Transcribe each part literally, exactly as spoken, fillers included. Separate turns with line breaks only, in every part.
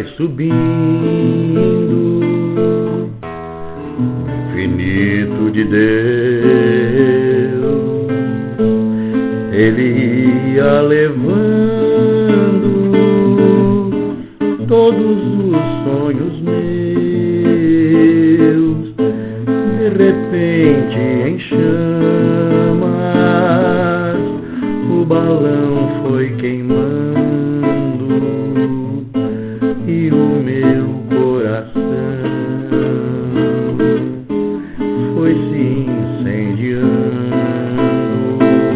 subindo, infinito de Deus, Ele ia levando todos os sonhos meus, de repente em chamas, o balão foi queimando e o meu coração foi se incendiando.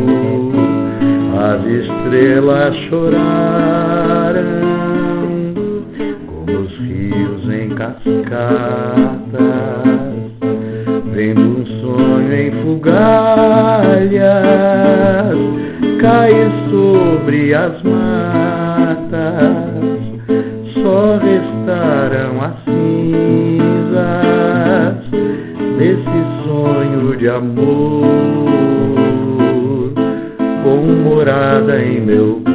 As estrelas choraram como os rios em cascatas, vendo um sonho em fugalhas cair sobre as matas. Só restaram as cinzas desse sonho de amor, com morada em meu